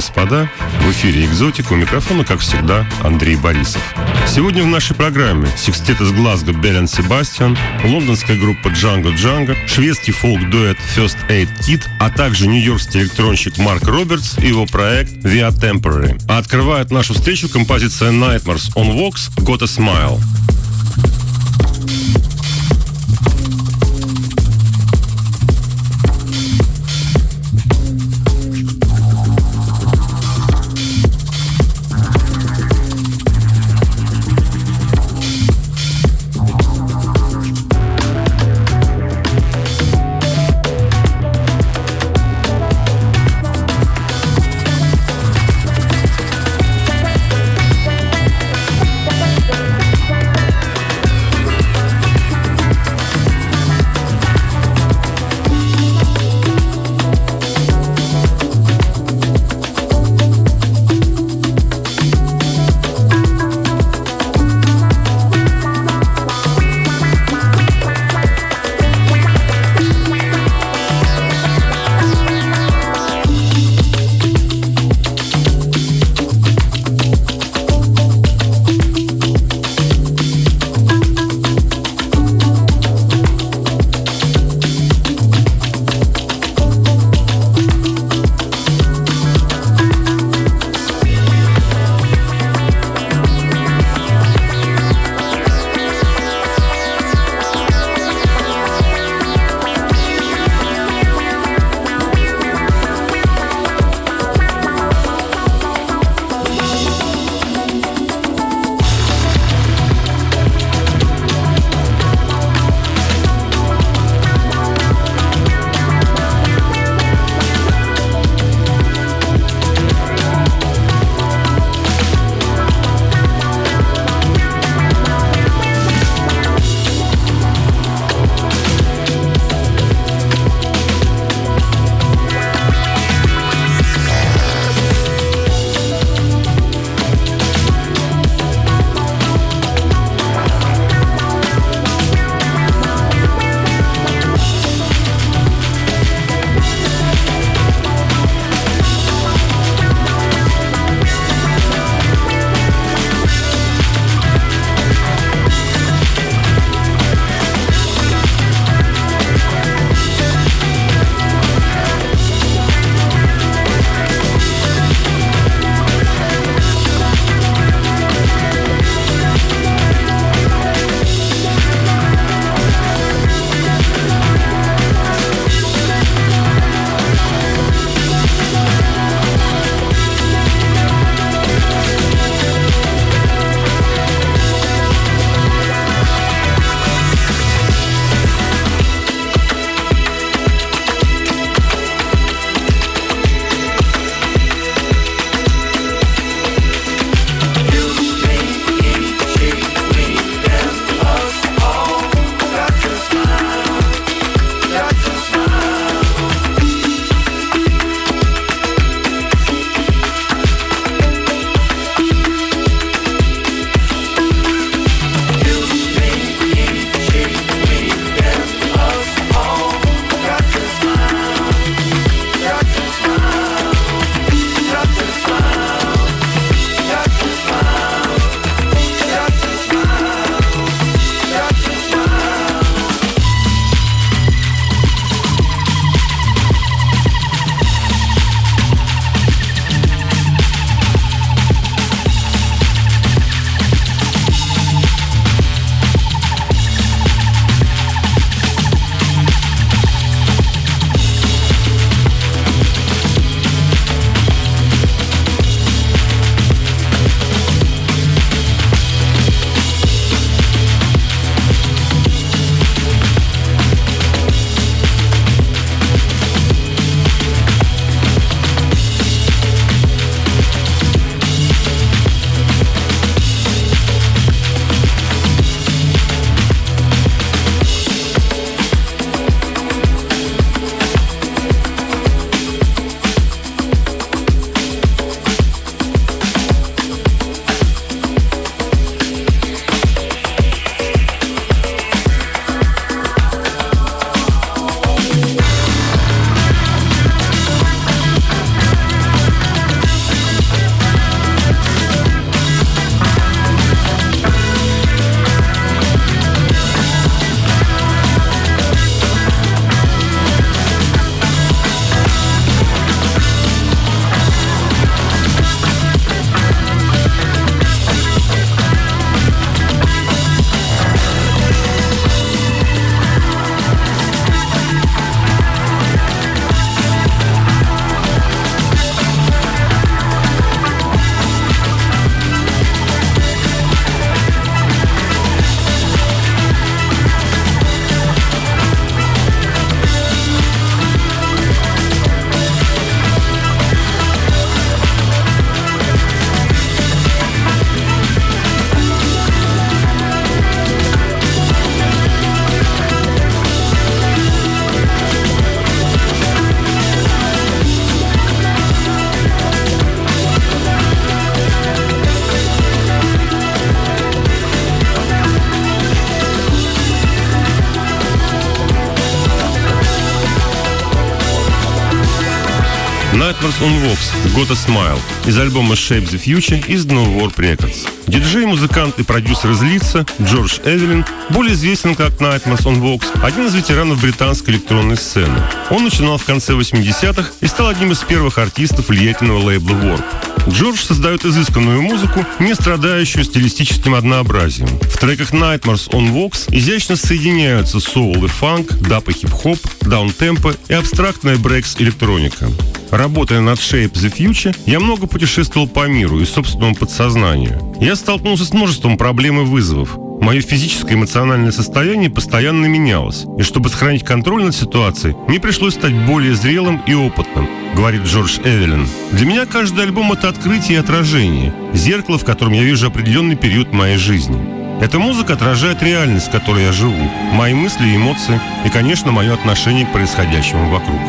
господа, в эфире «Экзотика», у микрофона, как всегда, Андрей Борисов. Сегодня в нашей программе секстет из Глазго Belle & Sebastian, лондонская группа Django Django, шведский фолк-дуэт First Aid Kit, а также нью-йоркский электронщик Марк Робертс и его проект Via Temporary. А открывает нашу встречу композиция Nightmares on Vox «Got a Smile». Nightmares on Vox, Got a Smile из альбома Shape the Future, изданного Warp Records. Диджей, музыкант и продюсер из Лидса Джордж Эвелин, более известен как Nightmares on Vox, один из ветеранов британской электронной сцены. Он начинал в конце 80-х и стал одним из первых артистов влиятельного лейбла Warp. Джордж создает изысканную музыку, не страдающую стилистическим однообразием. В треках Nightmares on Vox изящно соединяются соул и фанк, даб и хип-хоп, даунтемпо и абстрактная брейкс-электроника. Работая над Shape the Future, я много путешествовал по миру и собственному подсознанию. Я столкнулся с множеством проблем и вызовов. Мое физическое и эмоциональное состояние постоянно менялось, и чтобы сохранить контроль над ситуацией, мне пришлось стать более зрелым и опытным, говорит Джордж Эвелин. Для меня каждый альбом — это открытие и отражение, зеркало, в котором я вижу определенный период моей жизни. Эта музыка отражает реальность, в которой я живу, мои мысли и эмоции, и, конечно, мое отношение к происходящему вокруг.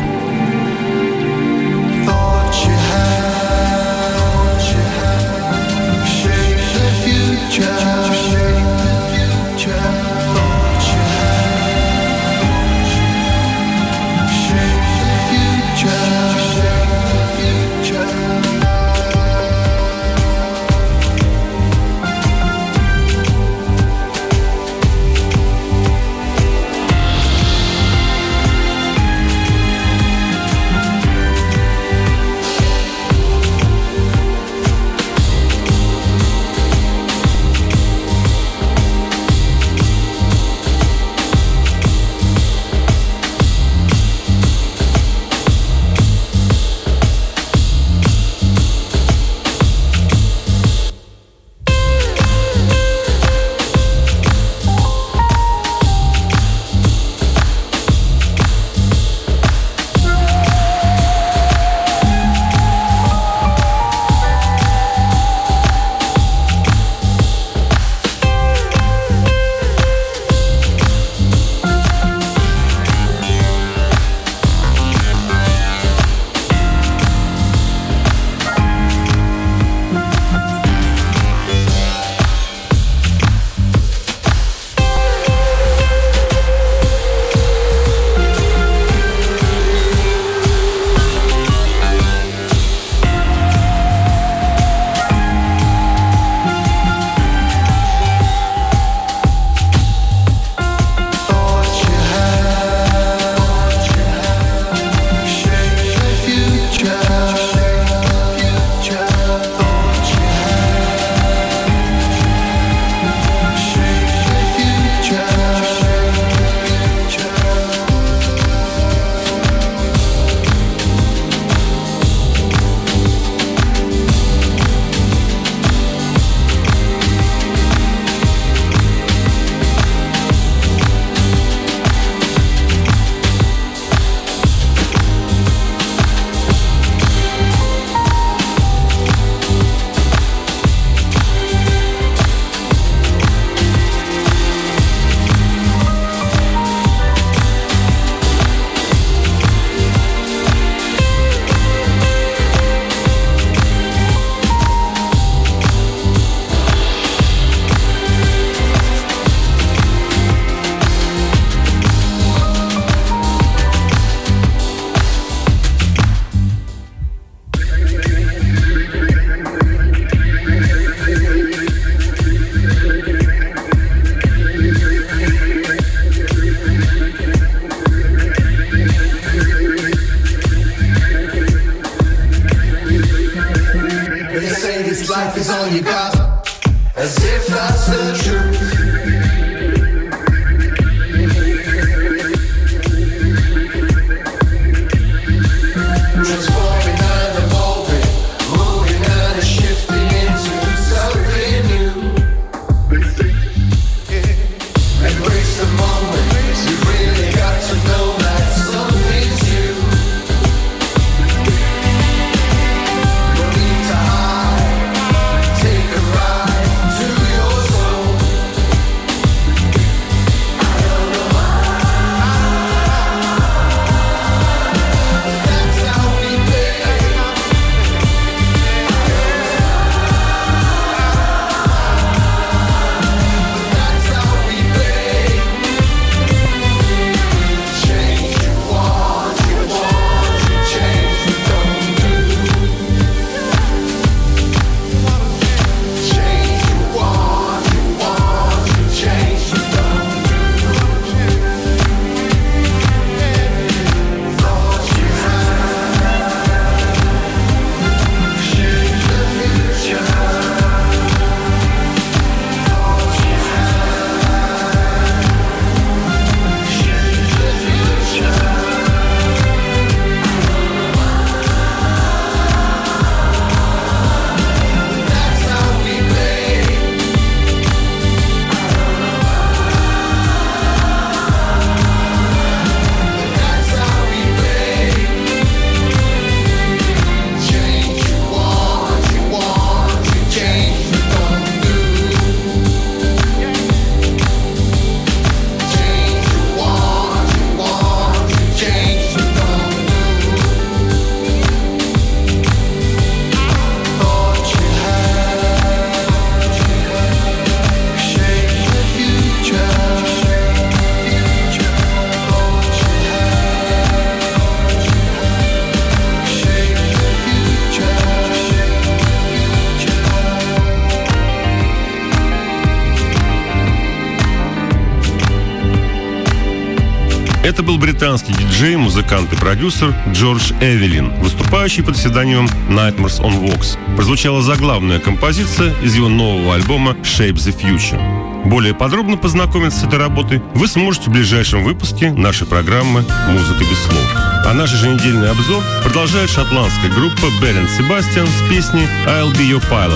Это был британский диджей, музыкант и продюсер Джордж Эвелин, выступающий под псевдонимом Nightmares on Vox. Прозвучала заглавная композиция из его нового альбома Shape the Future. Более подробно познакомиться с этой работой вы сможете в ближайшем выпуске нашей программы «Музыка без слов». А наш еженедельный обзор продолжает шотландская группа Belle and Sebastian с песней «I'll be your pilot».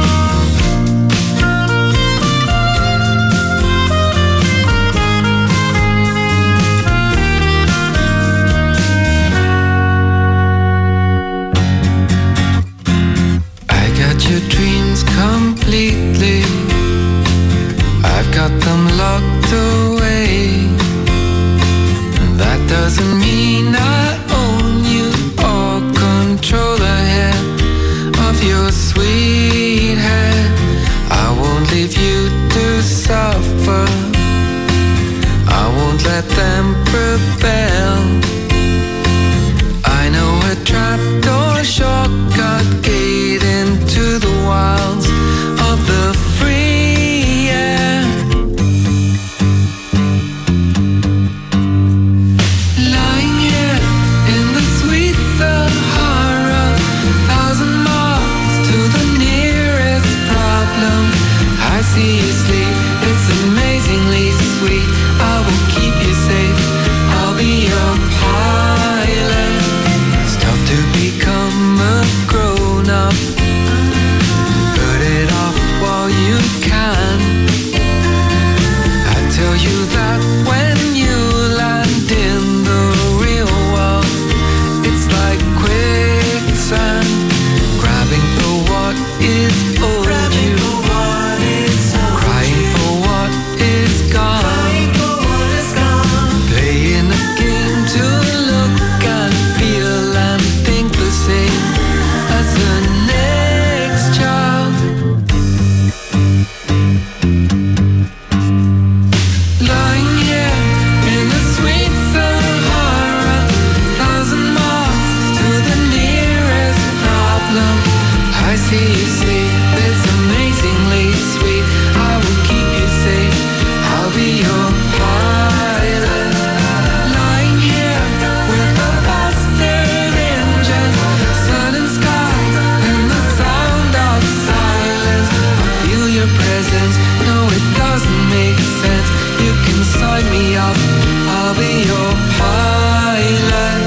Your dreams completely, I've got them locked away. That doesn't mean I own you or control the head of your sweet head. I won't leave you to suffer, I won't let them rebel. I know a trapdoor shortcut gate into the wilds of the free air. Lying here in the sweet Sahara, 1,000 miles to the nearest problem. I see you sleep, it's amazingly sweet. I will keep you safe, I'll be your pilot. To become a grown-up, put it off while you can. I tell you that when you land in the real world, it's like quicksand, grabbing for what is owed you, crying for what is gone, playing a game to look and feel and same as the next child. Lying here in the sweet Sahara, 1,000 miles to the nearest problem. I see you sleep, it's amazingly sweet. I will keep you safe, I'll be your pilot. Lying here with a bastard engine, sun and sky and the sound of silence. I feel your presence, no it doesn't make sense. You can sign me up, I'll be your pilot.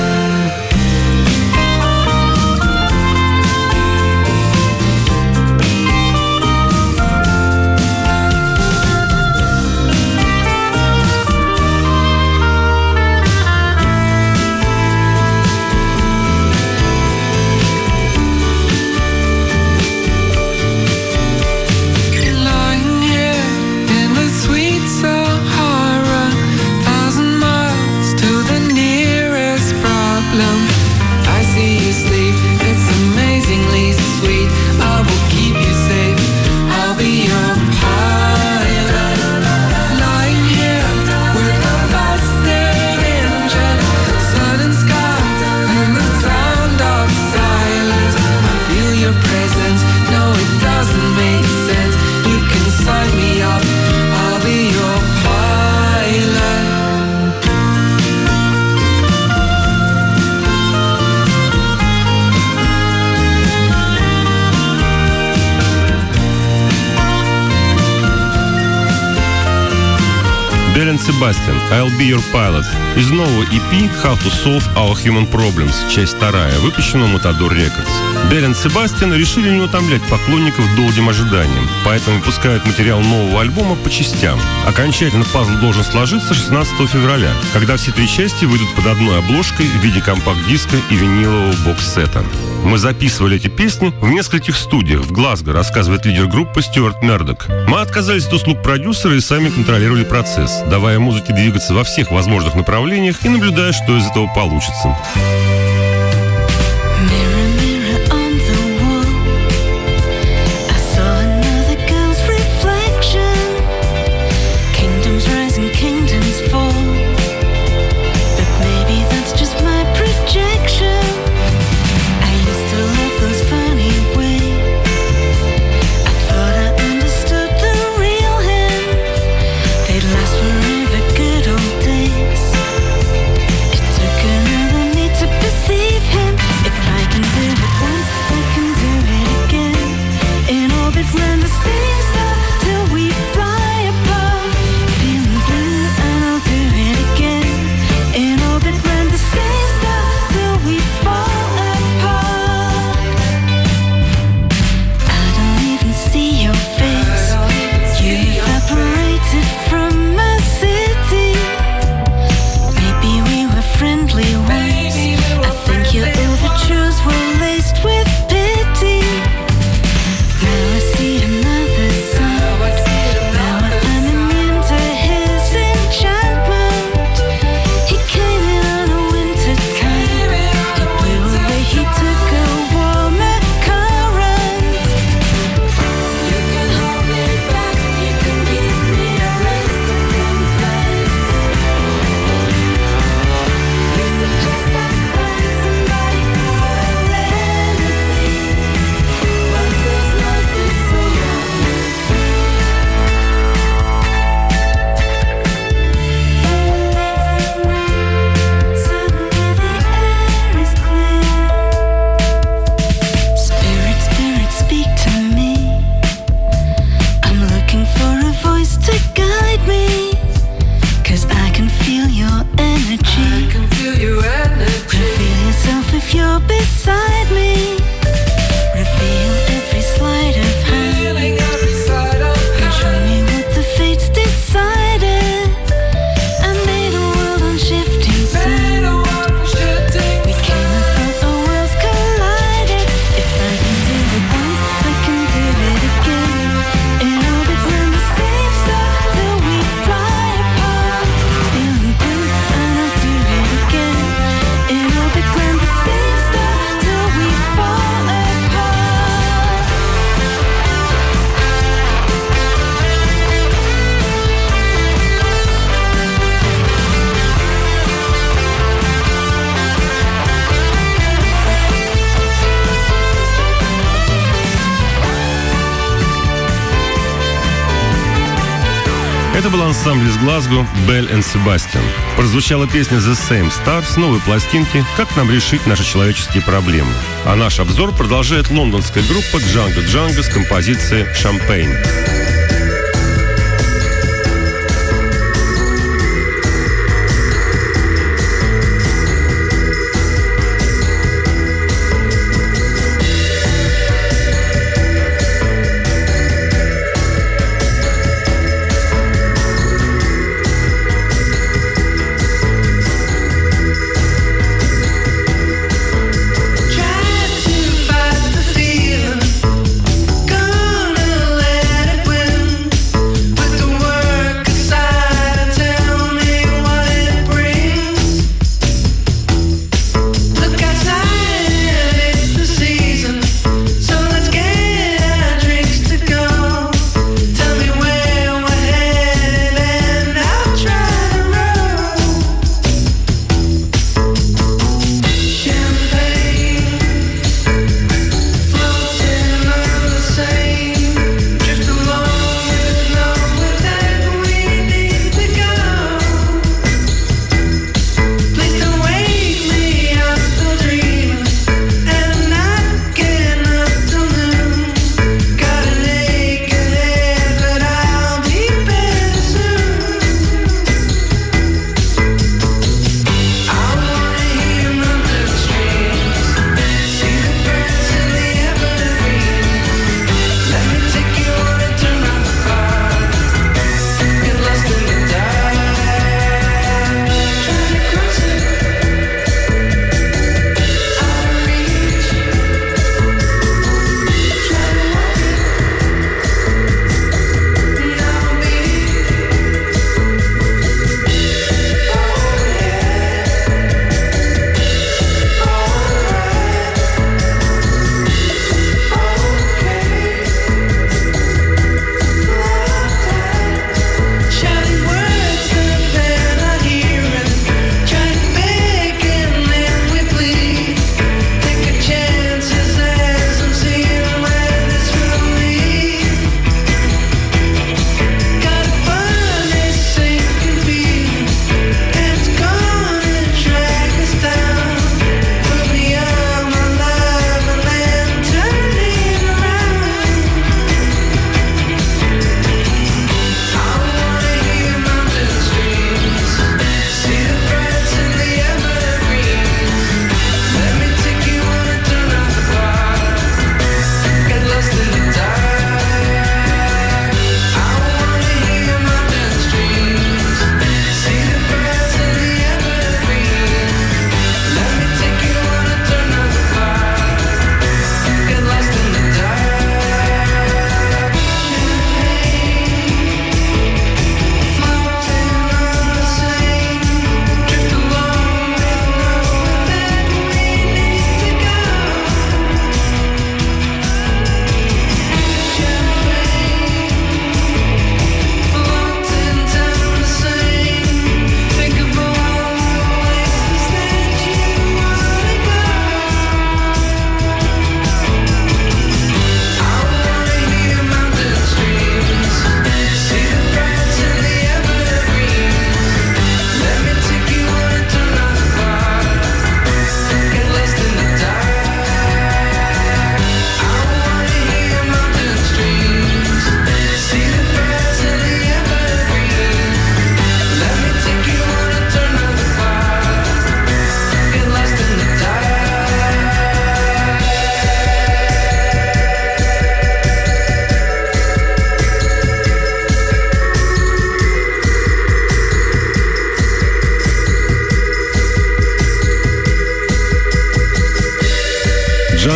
Belle and Sebastian, I'll be your pilot. Из нового EP How to Solve Our Human Problems, часть 2, выпущенного Matador Records. Belle and Sebastian решили не утомлять поклонников долгим ожиданием, поэтому выпускают материал нового альбома по частям. Окончательно пазл должен сложиться 16 февраля, когда все 3 части выйдут под одной обложкой в виде компакт-диска и винилового бокс-сета. Мы записывали эти песни в нескольких студиях в Глазго, рассказывает лидер группы Стюарт Мердок. Мы отказались от услуг продюсера и сами контролировали процесс, давая музыке двигаться во всех возможных направлениях и наблюдая, что из этого получится. Last forever, good old days. Это был ансамбль из Глазго Belle and Sebastian. Прозвучала песня The Same Star с новой пластинки «Как нам решить наши человеческие проблемы». А наш обзор продолжает лондонская группа Django Django с композицией «Champagne». Gonna let it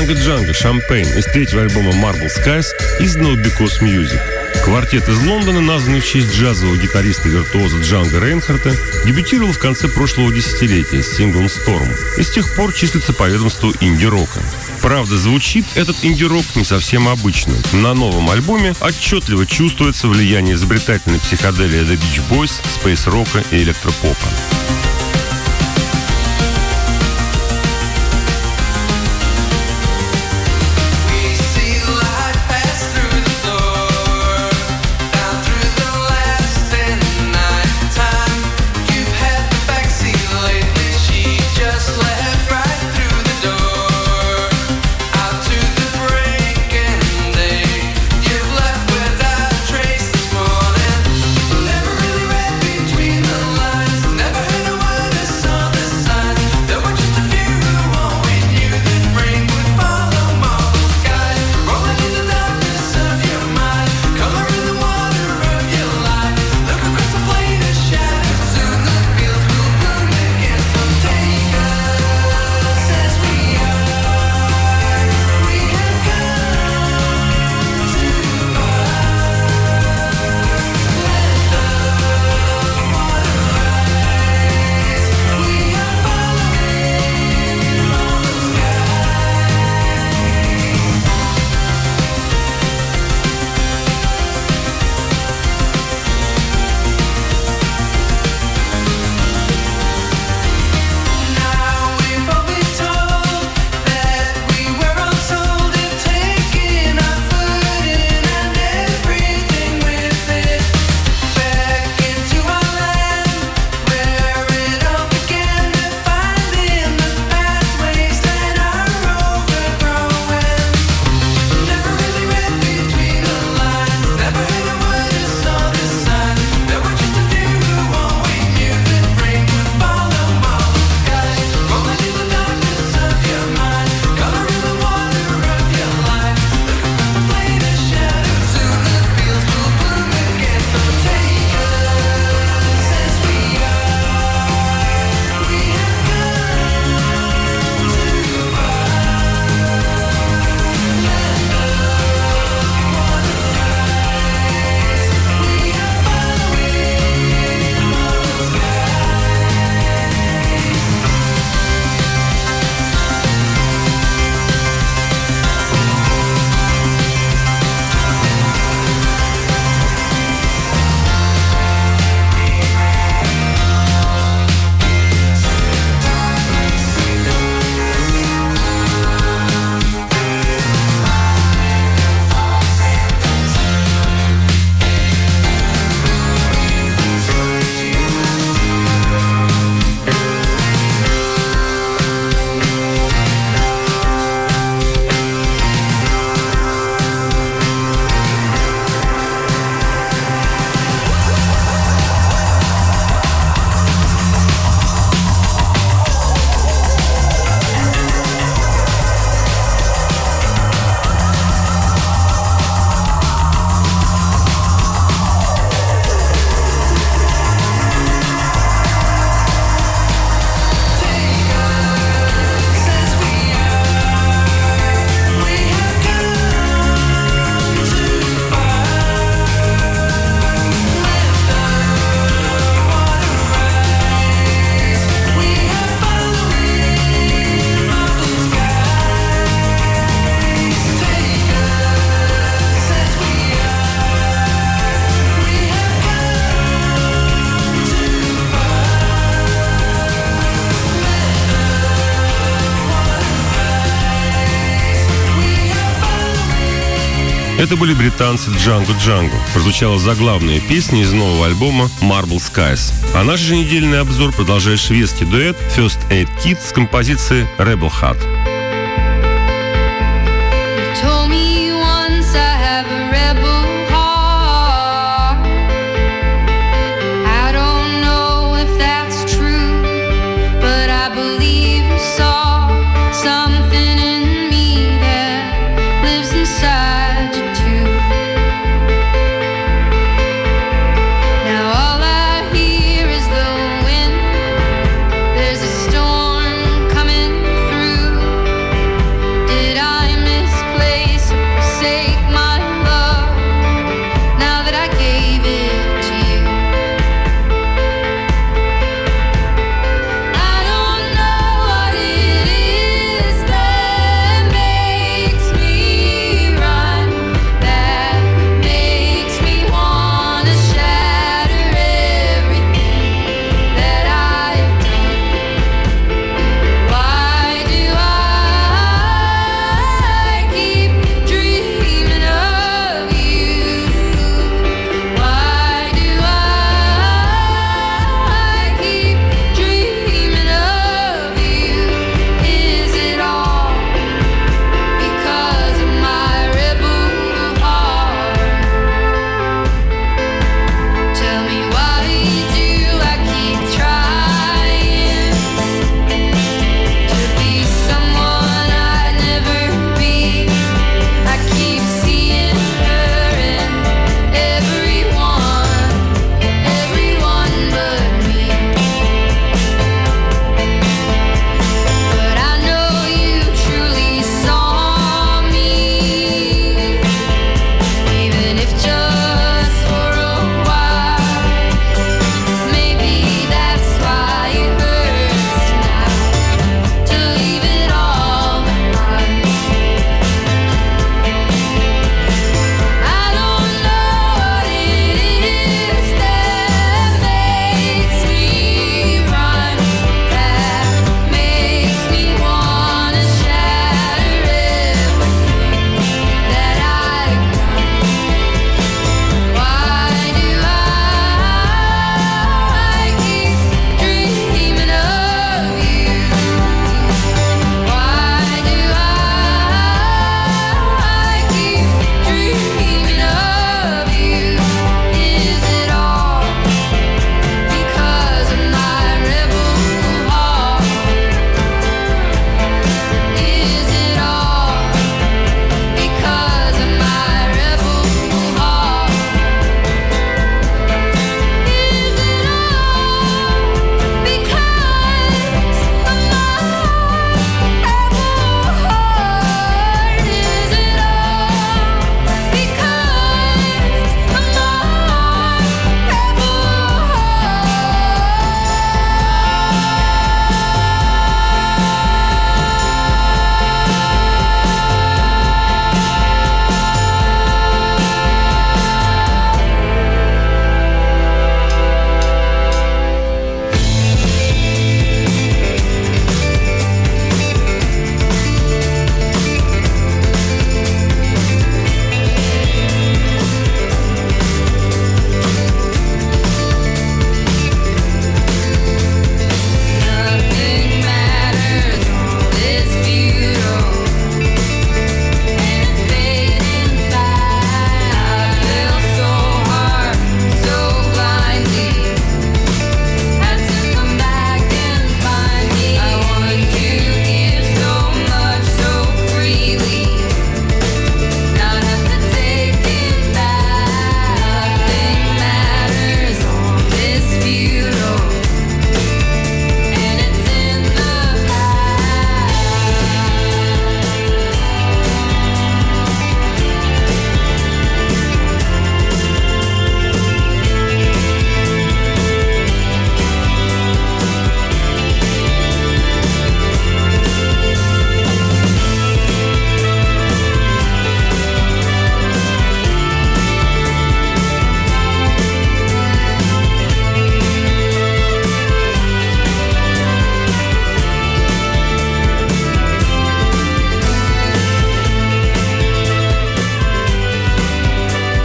Django Champagne из третьего альбома Marble Skies, изданного Because Music. Квартет из Лондона, названный в честь джазового гитариста-виртуоза Джанго Рейнхарта, дебютировал в конце прошлого десятилетия с синглом «Storm» и с тех пор числится по ведомству инди-рока. Правда, звучит этот инди-рок не совсем обычно. На новом альбоме отчетливо чувствуется влияние изобретательной психоделии The Beach Boys, спейс-рока и электропопа. Это были британцы Django Django. Прозвучала заглавная песня из нового альбома Marble Skies. А наш же недельный обзор продолжает шведский дуэт First Aid Kit с композицией Rebel Heart. Through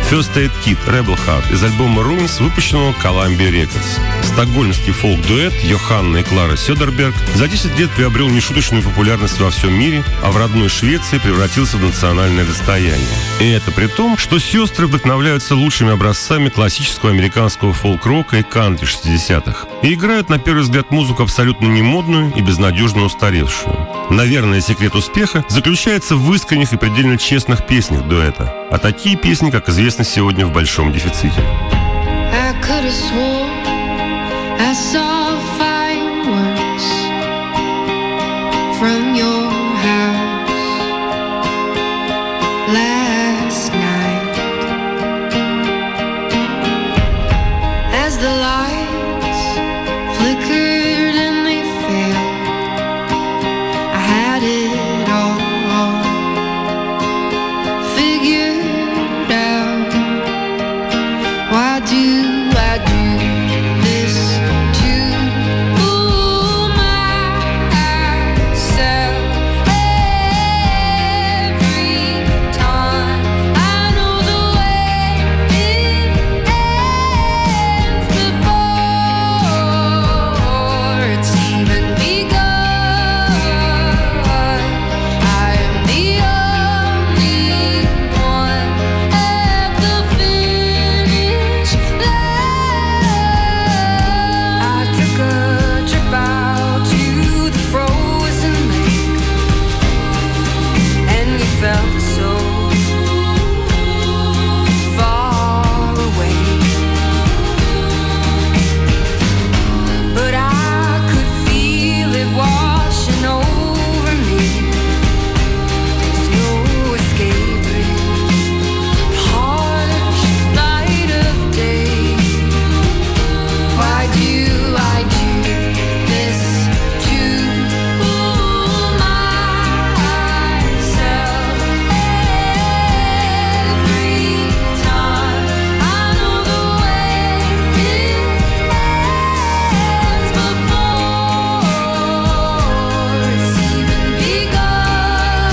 First Aid Kit Rebel Heart из альбома Ruins, выпущенного Columbia Records. Стокгольмский фолк-дуэт Йоханна и Клара Сёдерберг за 10 лет приобрел нешуточную популярность во всем мире, а в родной Швеции превратился в национальное достояние. И это при том, что сестры вдохновляются лучшими образцами классического американского фолк-рока и кантри 60-х и играют, на первый взгляд, музыку абсолютно немодную и безнадежно устаревшую. Наверное, секрет успеха заключается в искренних и предельно честных песнях дуэта. А такие песни, как известно, сегодня в большом дефиците. I saw fireworks from your house last night. As the lights flickered and they failed, I had it all figured out. Why do I do this to myself every time? I know the way it ends before it's even begun. I am the only one at the finish line. I took a trip out to the frozen lake, and you felt so far away. But I could feel it washing over me. There's no escaping the harsh light of day. Why do I do this to myself every time? I know the way it ends before it's even begun.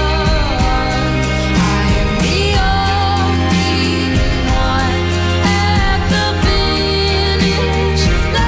I am the only one at the finish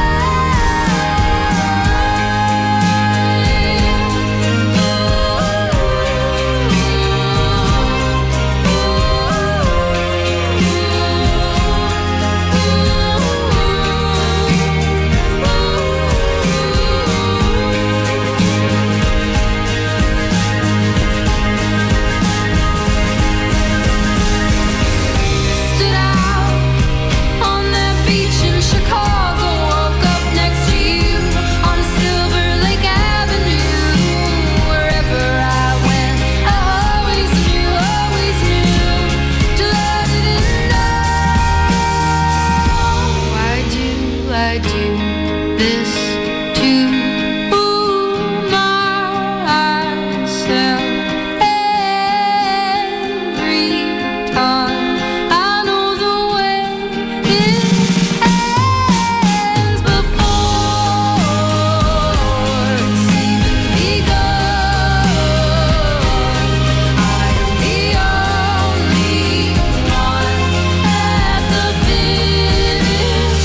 stood out on that beach in Chicago, woke up next to you on Silver Lake Avenue. Wherever I went, I always knew to let it know. Why do I do this to myself every time? I know the way it ends before it's even begun. I am the only one at the finish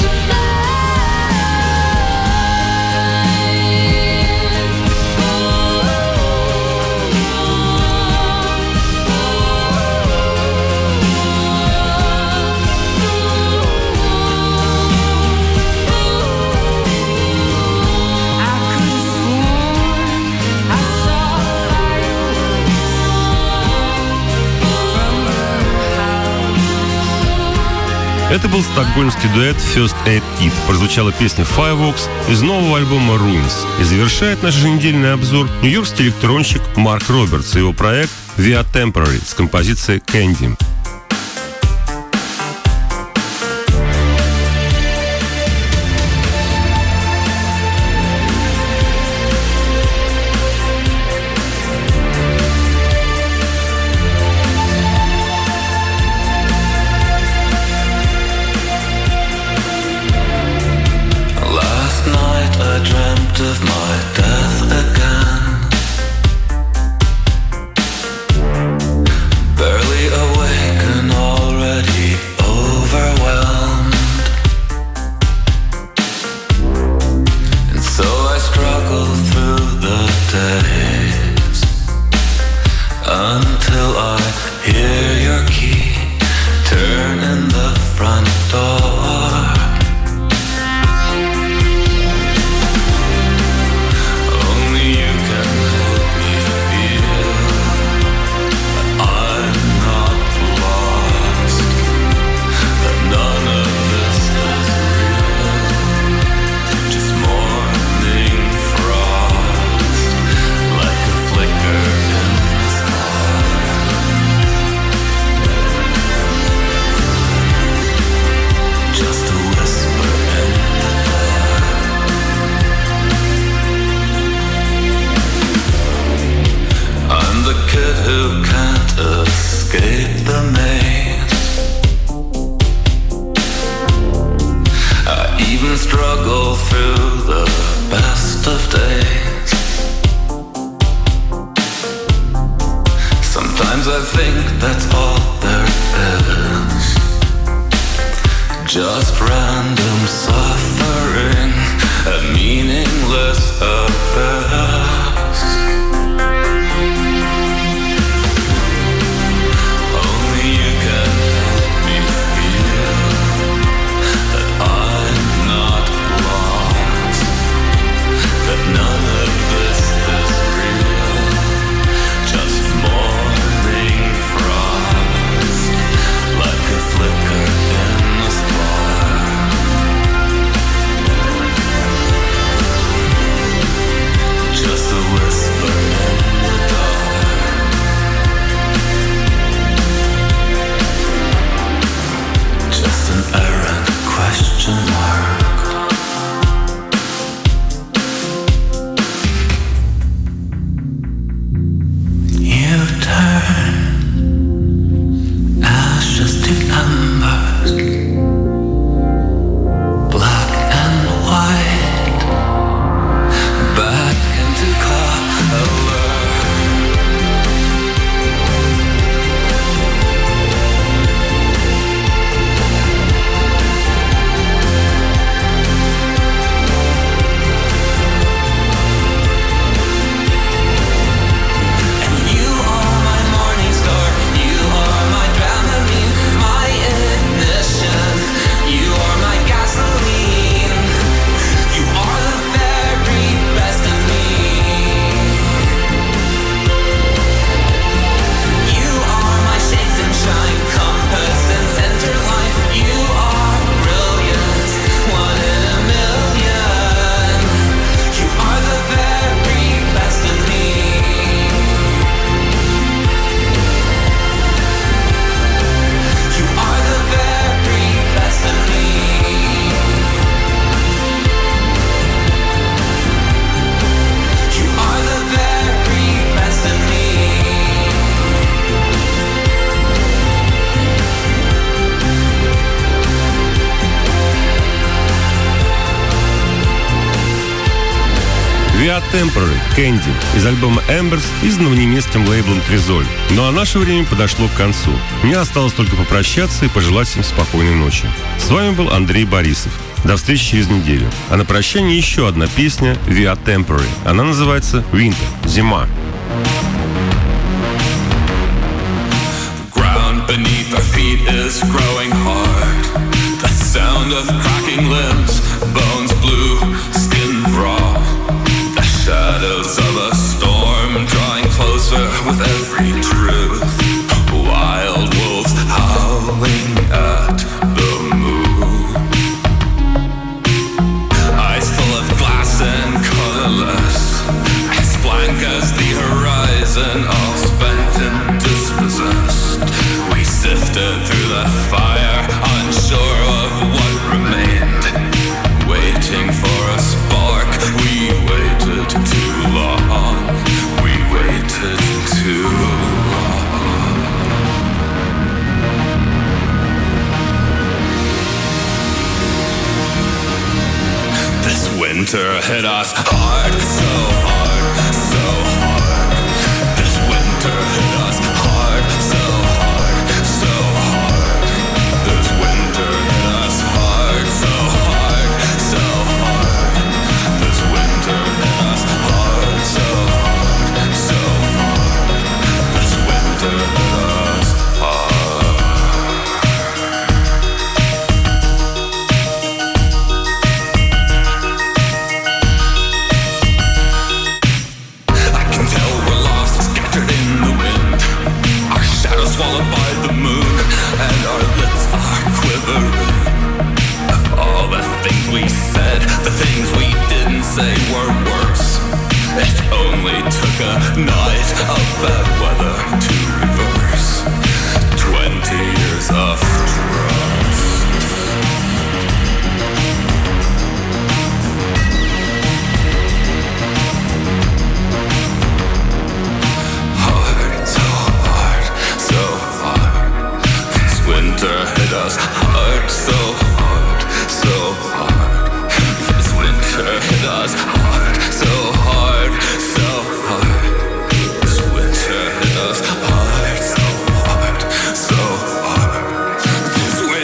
Это был стокгольмский дуэт First Aid Kit. Прозвучала песня Fireworks из нового альбома Ruins. И завершает наш еженедельный обзор нью-йоркский электронщик Марк Робертс и его проект Via Temporary с композицией Candy. Of my death again, barely awake and already through the best of days. Sometimes I think that's all there is. Just random suffering, a meaningless abyss. Only you can help me feel that I'm not lost, that none of this is real, just morning frost, like a flicker in the spark. Just a whisper in the dark. Just an errant question mark. You turn ashes to embers, black and white, back into color. And you are my morning star, you are my Dramamine, my ignition, you are my gasoline, you are the very best of me. You are my shape and shine, compass and center line, you are brilliant, one in a million, you are the very best of me. You are the very best of me. You are the very best of me. Via Temporary, Candy из альбома Embers, изданного немецким лейблом Трезоль. Ну а наше время подошло к концу. Мне осталось только попрощаться и пожелать всем спокойной ночи. С вами был Андрей Борисов. До встречи через неделю. А на прощание еще одна песня Via Temporary. Она называется Winter, зима. Ground beneath our feet is growing hard. The sound of cracking limbs, bones blue, skin raw. The shadows of a storm drawing closer with every truth. Wild wolves howling at the moon. Eyes full of glass and colorless, as blank as the horizon, all spent and dispossessed. We sifted through the fire, unsure of what remained, waiting for a spark. We waited too long. We waited too long. This winter hit us hard, so hard, so hard. This winter hit us hard, so hard, so hard. This winter hit us hard, so hard, so hard. This winter hit us hard, so hard, so hard. This winter hit us hard.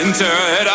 winter hit